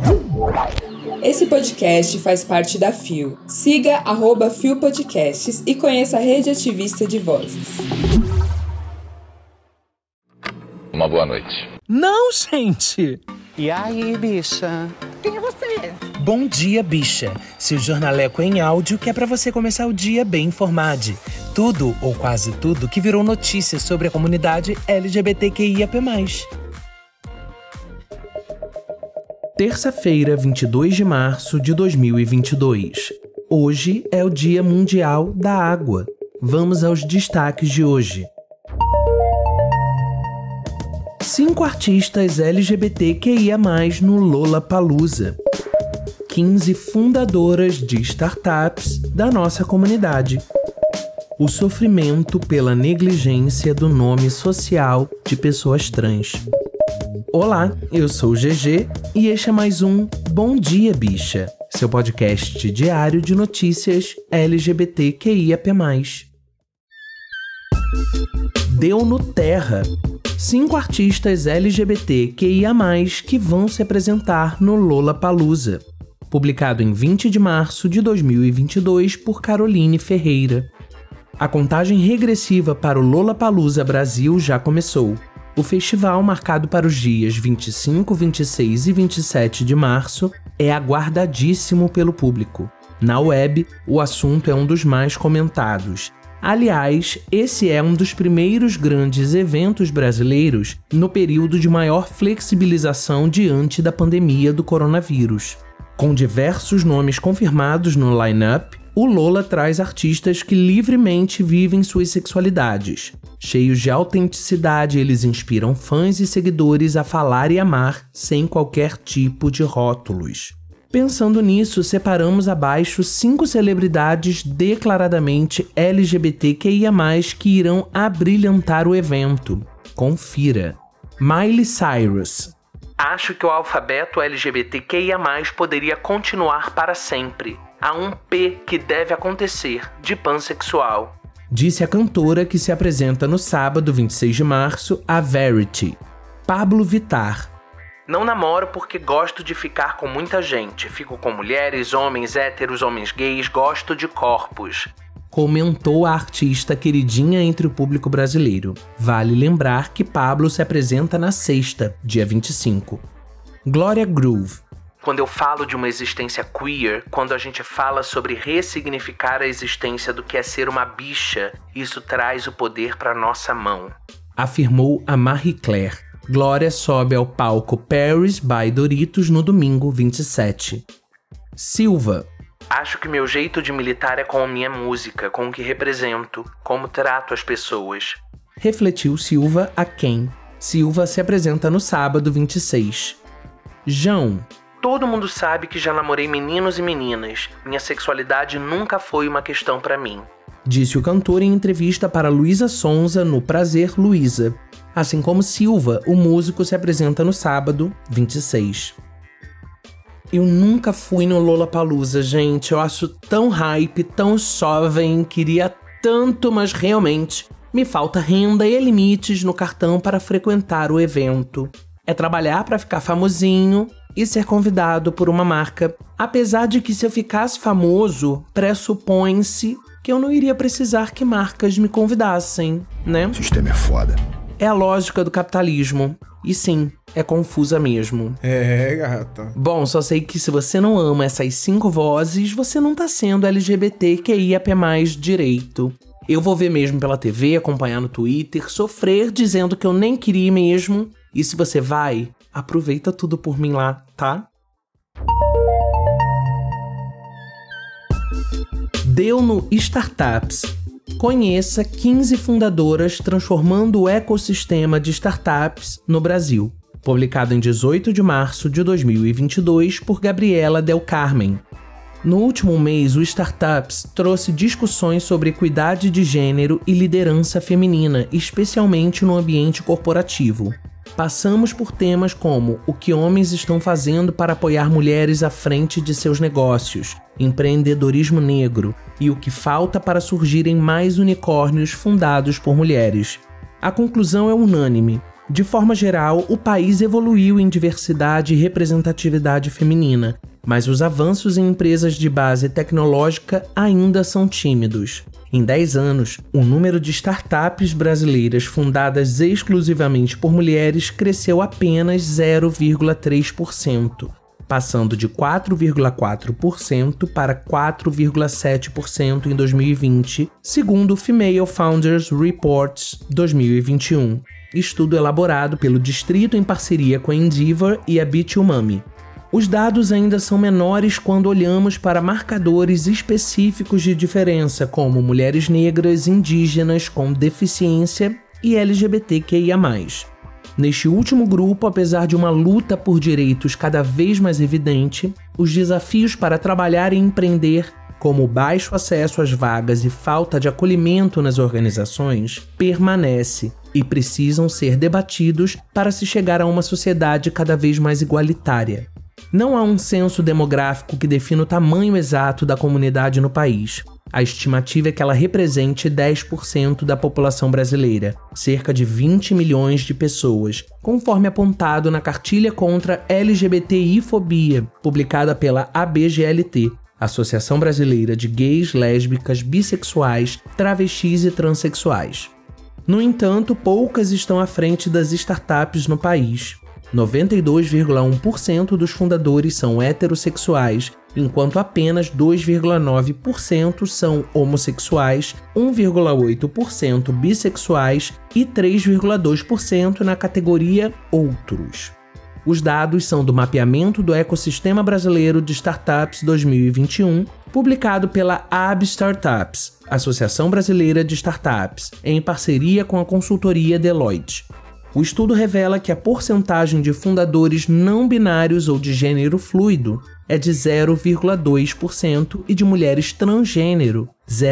Esse podcast faz parte da FIO. Siga @FIO Podcasts e conheça a rede ativista de vozes. Uma boa noite. Não, gente! E aí, bicha? Quem é você? Bom dia, bicha. Seu jornaleco em áudio que é pra você começar o dia bem informado. Tudo, ou quase tudo, que virou notícia sobre a comunidade LGBTQIAP+. Terça-feira, 22 de março de 2022. Hoje é o Dia Mundial da Água. Vamos aos destaques de hoje. 5 artistas LGBTQIA+, no Lollapalooza. 15 fundadoras de startups da nossa comunidade. O sofrimento pela negligência do nome social de pessoas trans. Olá, eu sou o GG e este é mais um Bom Dia, Bicha, seu podcast diário de notícias LGBTQIAP+. Deu no Terra. 5 artistas LGBTQIA+, que vão se apresentar no Lollapalooza. Publicado em 20 de março de 2022 por Caroline Ferreira. A contagem regressiva para o Lollapalooza Brasil já começou. O festival, marcado para os dias 25, 26 e 27 de março, é aguardadíssimo pelo público. Na web, o assunto é um dos mais comentados. Aliás, esse é um dos primeiros grandes eventos brasileiros no período de maior flexibilização diante da pandemia do coronavírus. Com diversos nomes confirmados no line-up, o Lolla traz artistas que livremente vivem suas sexualidades. Cheios de autenticidade, eles inspiram fãs e seguidores a falar e amar sem qualquer tipo de rótulos. Pensando nisso, separamos abaixo 5 celebridades declaradamente LGBTQIA+, que irão abrilhantar o evento. Confira. Miley Cyrus. Acho que o alfabeto LGBTQIA+, poderia continuar para sempre. Há um P que deve acontecer, de pansexual. Disse a cantora que se apresenta no sábado, 26 de março, à Verity. Pablo Vittar. Não namoro porque gosto de ficar com muita gente. Fico com mulheres, homens héteros, homens gays, gosto de corpos. Comentou a artista queridinha entre o público brasileiro. Vale lembrar que Pablo se apresenta na sexta, dia 25. Gloria Groove. Quando eu falo de uma existência queer, quando a gente fala sobre ressignificar a existência do que é ser uma bicha, isso traz o poder para nossa mão. Afirmou a Marie Claire. Glória sobe ao palco Paris by Doritos no domingo 27. Silva. Acho que meu jeito de militar é com a minha música, com o que represento, como trato as pessoas. Refletiu Silva a quem? Silva se apresenta no sábado 26. João. Todo mundo sabe que já namorei meninos e meninas. Minha sexualidade nunca foi uma questão pra mim. Disse o cantor em entrevista para Luísa Sonza no Prazer Luísa. Assim como Silva, o músico se apresenta no sábado, 26. Eu nunca fui no Lollapalooza, gente. Eu acho tão hype, tão jovem, queria tanto, mas realmente me falta renda e limites no cartão para frequentar o evento. É trabalhar para ficar famosinho e ser convidado por uma marca. Apesar de que se eu ficasse famoso, pressupõe-se que eu não iria precisar que marcas me convidassem, né? O sistema é foda. É a lógica do capitalismo. E sim, é confusa mesmo. É, gata. Bom, só sei que se você não ama essas 5 vozes, você não tá sendo LGBTQIAP+ direito. Eu vou ver mesmo pela TV, acompanhar no Twitter, sofrer dizendo que eu nem queria mesmo. E se você vai, aproveita tudo por mim lá, tá? Deu no Startups. Conheça 15 fundadoras transformando o ecossistema de startups no Brasil. Publicado em 18 de março de 2022 por Gabriela Del Carmen. No último mês, o Startups trouxe discussões sobre equidade de gênero e liderança feminina, especialmente no ambiente corporativo. Passamos por temas como o que homens estão fazendo para apoiar mulheres à frente de seus negócios, empreendedorismo negro e o que falta para surgirem mais unicórnios fundados por mulheres. A conclusão é unânime. De forma geral, o país evoluiu em diversidade e representatividade feminina, mas os avanços em empresas de base tecnológica ainda são tímidos. Em 10 anos, o número de startups brasileiras fundadas exclusivamente por mulheres cresceu apenas 0,3%, passando de 4,4% para 4,7% em 2020, segundo o Female Founders Reports 2021, estudo elaborado pelo Distrito em parceria com a Endeavor e a Bit2Mami. Os dados ainda são menores quando olhamos para marcadores específicos de diferença, como mulheres negras, indígenas com deficiência e LGBTQIA+. Neste último grupo, apesar de uma luta por direitos cada vez mais evidente, os desafios para trabalhar e empreender, como baixo acesso às vagas e falta de acolhimento nas organizações, permanece e precisam ser debatidos para se chegar a uma sociedade cada vez mais igualitária. Não há um censo demográfico que defina o tamanho exato da comunidade no país. A estimativa é que ela represente 10% da população brasileira, cerca de 20 milhões de pessoas, conforme apontado na Cartilha contra LGBTI-fobia, publicada pela ABGLT, Associação Brasileira de Gays, Lésbicas, Bissexuais, Travestis e Transsexuais. No entanto, poucas estão à frente das startups no país. 92,1% dos fundadores são heterossexuais, enquanto apenas 2,9% são homossexuais, 1,8% bissexuais e 3,2% na categoria Outros. Os dados são do Mapeamento do Ecossistema Brasileiro de Startups 2021, publicado pela AB Startups, Associação Brasileira de Startups, em parceria com a consultoria Deloitte. O estudo revela que a porcentagem de fundadores não binários ou de gênero fluido é de 0,2% e de mulheres transgênero,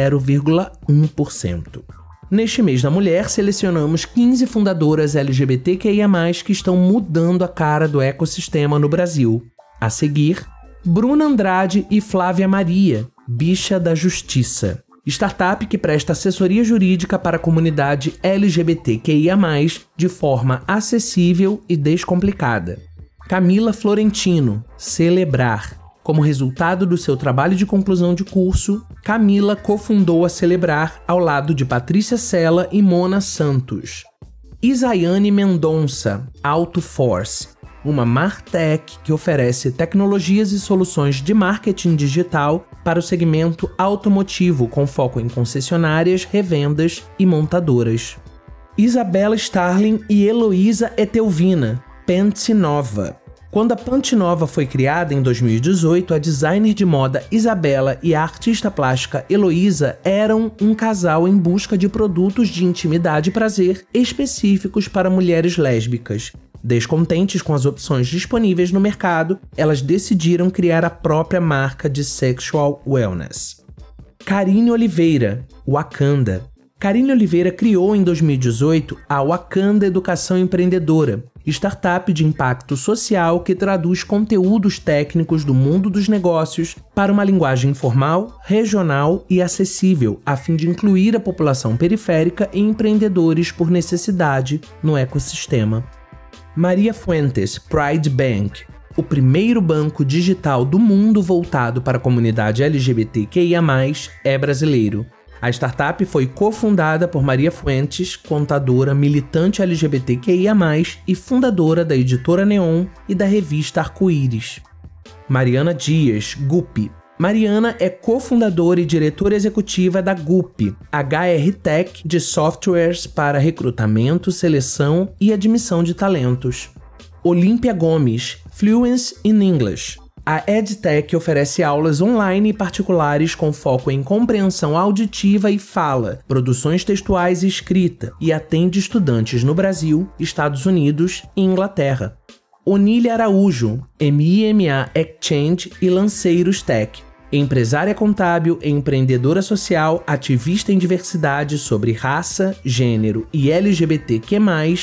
0,1%. Neste mês da mulher, selecionamos 15 fundadoras LGBTQIA+, que estão mudando a cara do ecossistema no Brasil. A seguir, Bruna Andrade e Flávia Maria, Bicha da Justiça. Startup que presta assessoria jurídica para a comunidade LGBTQIA+, de forma acessível e descomplicada. Camila Florentino, Celebrar. Como resultado do seu trabalho de conclusão de curso, Camila cofundou a Celebrar ao lado de Patrícia Sela e Mona Santos. Isaiane Mendonça, AutoForce. Uma Martech que oferece tecnologias e soluções de marketing digital para o segmento automotivo, com foco em concessionárias, revendas e montadoras. Isabela Starling e Heloísa Etelvina, Pente Nova. Quando a Pente Nova foi criada em 2018, a designer de moda Isabela e a artista plástica Heloísa eram um casal em busca de produtos de intimidade e prazer específicos para mulheres lésbicas. Descontentes com as opções disponíveis no mercado, elas decidiram criar a própria marca de sexual wellness. Karine Oliveira, Wakanda. Karine Oliveira criou em 2018 a Wakanda Educação Empreendedora, startup de impacto social que traduz conteúdos técnicos do mundo dos negócios para uma linguagem informal, regional e acessível, a fim de incluir a população periférica e empreendedores por necessidade no ecossistema. Maria Fuentes, Pride Bank, o primeiro banco digital do mundo voltado para a comunidade LGBTQIA+, é brasileiro. A startup foi cofundada por Maria Fuentes, contadora militante LGBTQIA+, e fundadora da editora Neon e da revista Arco-Íris. Mariana Dias, Gup. Mariana é cofundadora e diretora executiva da Gup, HR Tech de softwares para recrutamento, seleção e admissão de talentos. Olímpia Gomes, Fluence in English. A EdTech oferece aulas online e particulares com foco em compreensão auditiva e fala, produções textuais e escrita, e atende estudantes no Brasil, Estados Unidos e Inglaterra. Onília Araújo, MIMA Exchange e Lanceiros Tech. Empresária contábil, empreendedora social, ativista em diversidade sobre raça, gênero e LGBTQ+,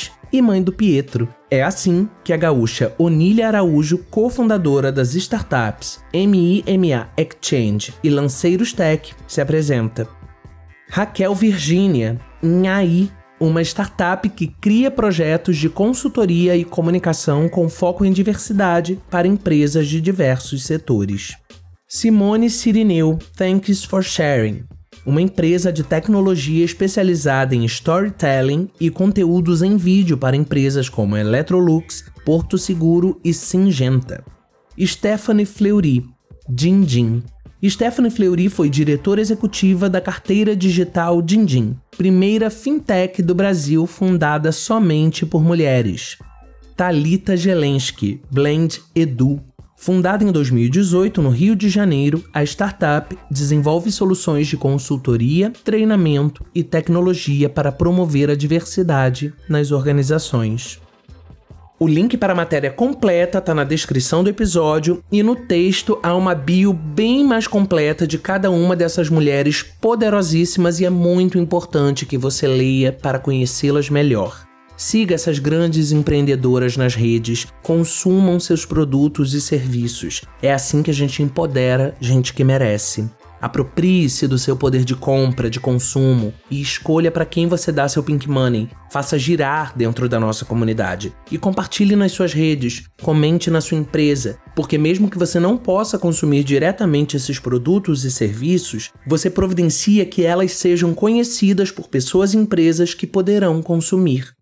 e mãe do Pietro. É assim que a gaúcha Onília Araújo, cofundadora das startups MIMA Exchange e Lanceiros Tech, se apresenta. Raquel Virgínia, Nhaí, uma startup que cria projetos de consultoria e comunicação com foco em diversidade para empresas de diversos setores. Simone Cirineu, Thanks for Sharing, uma empresa de tecnologia especializada em storytelling e conteúdos em vídeo para empresas como Electrolux, Porto Seguro e Syngenta. Stephanie Fleury, Dindim. Stephanie Fleury foi diretora executiva da carteira digital Dindim, primeira fintech do Brasil fundada somente por mulheres. Thalita Gelensky, Blend Edu. Fundada em 2018 no Rio de Janeiro, a startup desenvolve soluções de consultoria, treinamento e tecnologia para promover a diversidade nas organizações. O link para a matéria completa está na descrição do episódio e no texto há uma bio bem mais completa de cada uma dessas mulheres poderosíssimas e é muito importante que você leia para conhecê-las melhor. Siga essas grandes empreendedoras nas redes, consumam seus produtos e serviços. É assim que a gente empodera gente que merece. Aproprie-se do seu poder de compra, de consumo e escolha para quem você dá seu Pink Money. Faça girar dentro da nossa comunidade. E compartilhe nas suas redes, comente na sua empresa, porque mesmo que você não possa consumir diretamente esses produtos e serviços, você providencia que elas sejam conhecidas por pessoas e empresas que poderão consumir.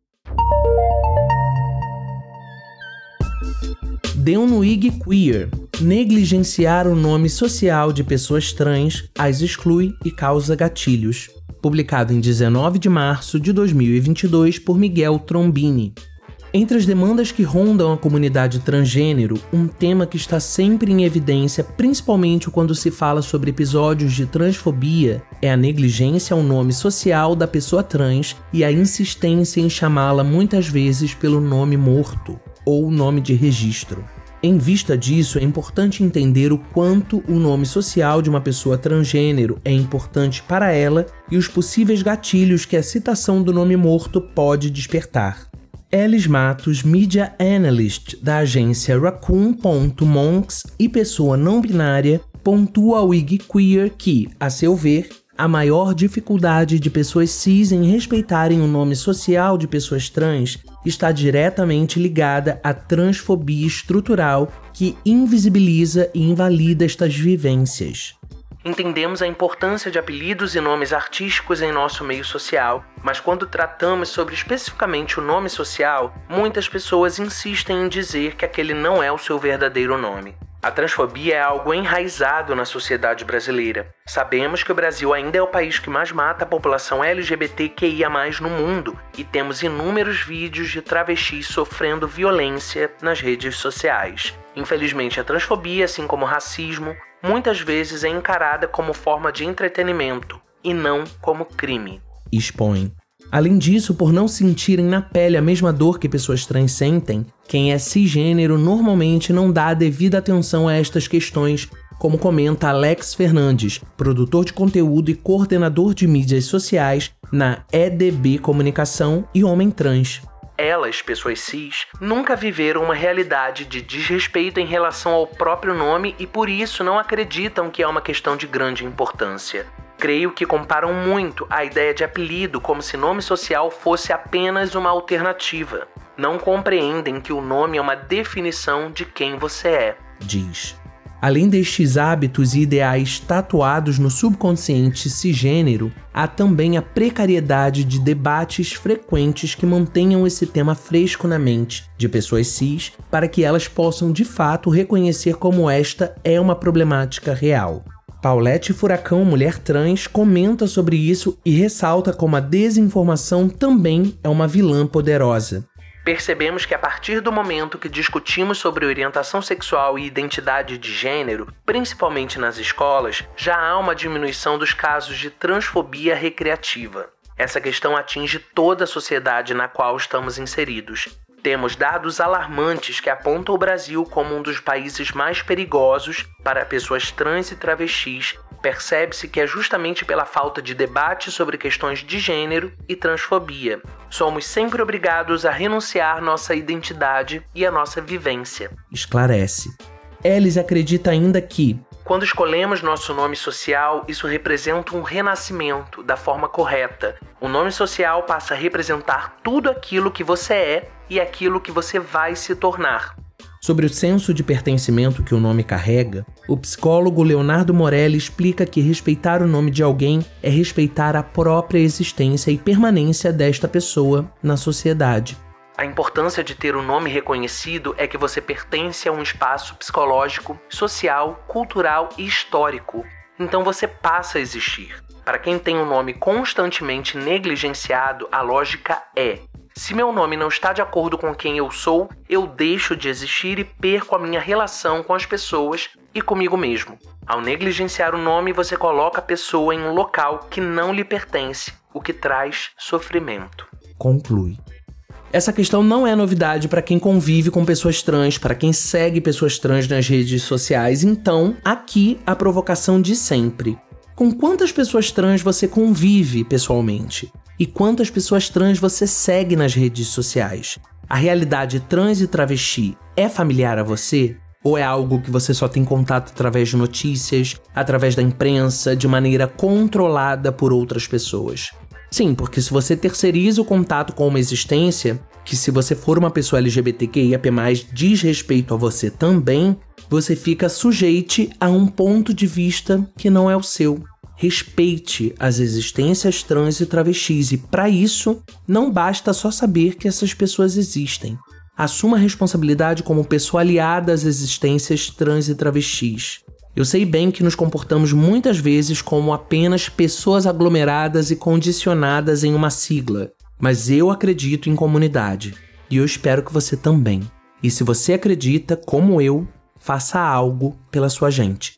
Deu no IG Queer. Negligenciar o nome social de pessoas trans as exclui e causa gatilhos. Publicado em 19 de março de 2022 por Miguel Trombini. Entre as demandas que rondam a comunidade transgênero, um tema que está sempre em evidência, principalmente quando se fala sobre episódios de transfobia, é a negligência ao nome social da pessoa trans e a insistência em chamá-la muitas vezes pelo nome morto ou nome de registro. Em vista disso, é importante entender o quanto o nome social de uma pessoa transgênero é importante para ela e os possíveis gatilhos que a citação do nome morto pode despertar. Elis Matos, Media Analyst da agência Raccoon.monks e pessoa não binária, pontua ao IG Queer que, a seu ver, a maior dificuldade de pessoas cis em respeitarem o nome social de pessoas trans está diretamente ligada à transfobia estrutural que invisibiliza e invalida estas vivências. Entendemos a importância de apelidos e nomes artísticos em nosso meio social, mas quando tratamos sobre especificamente o nome social, muitas pessoas insistem em dizer que aquele não é o seu verdadeiro nome. A transfobia é algo enraizado na sociedade brasileira. Sabemos que o Brasil ainda é o país que mais mata a população LGBTQIA+ no mundo e temos inúmeros vídeos de travestis sofrendo violência nas redes sociais. Infelizmente, a transfobia, assim como o racismo, muitas vezes é encarada como forma de entretenimento e não como crime. Expõe. Além disso, por não sentirem na pele a mesma dor que pessoas trans sentem, quem é cisgênero normalmente não dá a devida atenção a estas questões, como comenta Alex Fernandes, produtor de conteúdo e coordenador de mídias sociais na EDB Comunicação e homem trans. Elas, pessoas cis, nunca viveram uma realidade de desrespeito em relação ao próprio nome e por isso não acreditam que é uma questão de grande importância. Creio que comparam muito a ideia de apelido como se nome social fosse apenas uma alternativa. Não compreendem que o nome é uma definição de quem você é, diz. Além destes hábitos e ideais tatuados no subconsciente cisgênero, há também a precariedade de debates frequentes que mantenham esse tema fresco na mente de pessoas cis para que elas possam de fato reconhecer como esta é uma problemática real. Paulette Furacão, mulher trans, comenta sobre isso e ressalta como a desinformação também é uma vilã poderosa. Percebemos que a partir do momento que discutimos sobre orientação sexual e identidade de gênero, principalmente nas escolas, já há uma diminuição dos casos de transfobia recreativa. Essa questão atinge toda a sociedade na qual estamos inseridos. Temos dados alarmantes que apontam o Brasil como um dos países mais perigosos para pessoas trans e travestis. Percebe-se que é justamente pela falta de debate sobre questões de gênero e transfobia. Somos sempre obrigados a renunciar nossa identidade e a nossa vivência. Esclarece. Elis acredita ainda que, Quando escolhemos nosso nome social, isso representa um renascimento da forma correta. O nome social passa a representar tudo aquilo que você é e aquilo que você vai se tornar. Sobre o senso de pertencimento que o nome carrega, o psicólogo Leonardo Morelli explica que respeitar o nome de alguém é respeitar a própria existência e permanência desta pessoa na sociedade. A importância de ter um nome reconhecido é que você pertence a um espaço psicológico, social, cultural e histórico. Então você passa a existir. Para quem tem um nome constantemente negligenciado, a lógica é: se meu nome não está de acordo com quem eu sou, eu deixo de existir e perco a minha relação com as pessoas e comigo mesmo. Ao negligenciar o nome, você coloca a pessoa em um local que não lhe pertence, o que traz sofrimento. Conclui. Essa questão não é novidade para quem convive com pessoas trans, para quem segue pessoas trans nas redes sociais. Então, aqui a provocação de sempre. Com quantas pessoas trans você convive pessoalmente? E quantas pessoas trans você segue nas redes sociais? A realidade trans e travesti é familiar a você? Ou é algo que você só tem contato através de notícias, através da imprensa, de maneira controlada por outras pessoas? Sim, porque se você terceiriza o contato com uma existência, que se você for uma pessoa LGBTQIAP+, diz respeito a você também, você fica sujeito a um ponto de vista que não é o seu. Respeite as existências trans e travestis e, para isso, não basta só saber que essas pessoas existem. Assuma a responsabilidade como pessoa aliada às existências trans e travestis. Eu sei bem que nos comportamos muitas vezes como apenas pessoas aglomeradas e condicionadas em uma sigla, mas eu acredito em comunidade, e eu espero que você também. E se você acredita, como eu, faça algo pela sua gente.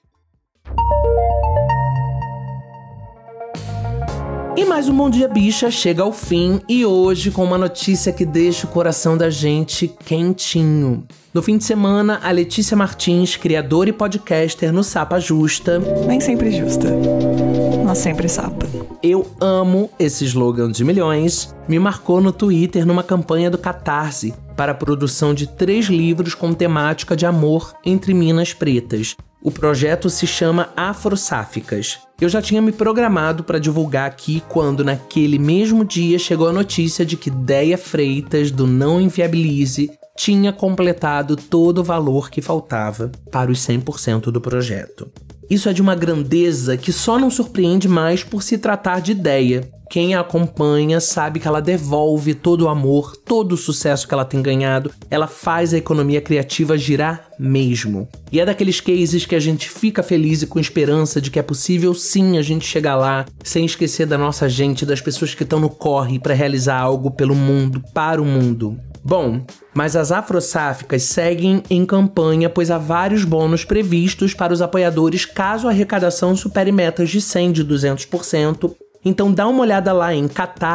E mais um Bom Dia Bicha chega ao fim, e hoje com uma notícia que deixa o coração da gente quentinho. No fim de semana, a Letícia Martins, criadora e podcaster no Sapa Justa... Nem sempre justa, mas sempre sapa. Eu amo esse slogan de milhões. Me marcou no Twitter numa campanha do Catarse para a produção de 3 livros com temática de amor entre minas pretas. O projeto se chama Afrosáficas. Eu já tinha me programado para divulgar aqui quando, naquele mesmo dia, chegou a notícia de que Déia Freitas, do Não Inviabilize, tinha completado todo o valor que faltava para os 100% do projeto. Isso é de uma grandeza que só não surpreende mais por se tratar de Déia. Quem a acompanha sabe que ela devolve todo o amor, todo o sucesso que ela tem ganhado. Ela faz a economia criativa girar mesmo. E é daqueles cases que a gente fica feliz e com esperança de que é possível sim a gente chegar lá, sem esquecer da nossa gente, das pessoas que estão no corre para realizar algo pelo mundo, para o mundo. Bom, mas as Afrosáficas seguem em campanha, pois há vários bônus previstos para os apoiadores caso a arrecadação supere metas de 100% de 200%. Então dá uma olhada lá em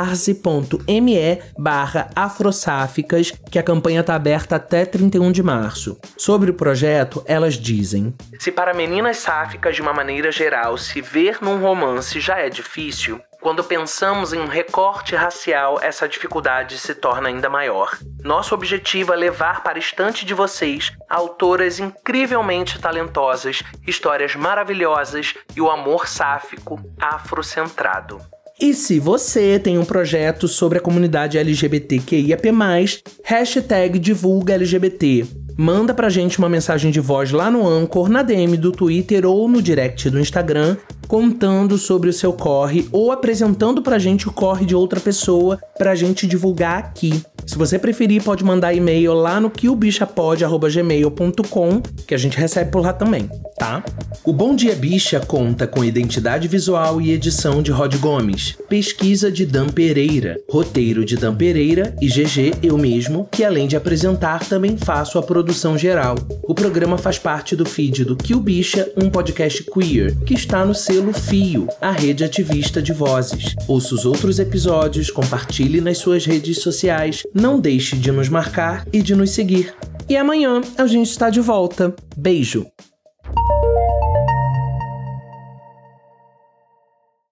catarse.me/afrosáficas, que a campanha está aberta até 31 de março. Sobre o projeto, elas dizem: se para meninas sáficas de uma maneira geral se ver num romance já é difícil, quando pensamos em um recorte racial, essa dificuldade se torna ainda maior. Nosso objetivo é levar para a estante de vocês autoras incrivelmente talentosas, histórias maravilhosas e o amor sáfico afrocentrado. E se você tem um projeto sobre a comunidade LGBTQIAP+, #divulgaLGBT. Manda pra gente uma mensagem de voz lá no Anchor, na DM do Twitter ou no direct do Instagram, contando sobre o seu corre ou apresentando pra gente o corre de outra pessoa pra gente divulgar aqui. Se você preferir, pode mandar e-mail lá no queobichapod@gmail.com, que a gente recebe por lá também, tá? O Bom Dia Bicha conta com identidade visual e edição de Rod Gomes, pesquisa de Dan Pereira, roteiro de Dan Pereira e GG, eu mesmo, que além de apresentar, também faço a produção geral. O programa faz parte do feed do Que o Bicha, um podcast queer, que está no selo Fio, a rede ativista de vozes. Ouça os outros episódios, compartilhe nas suas redes sociais, não deixe de nos marcar e de nos seguir. E amanhã a gente está de volta. Beijo!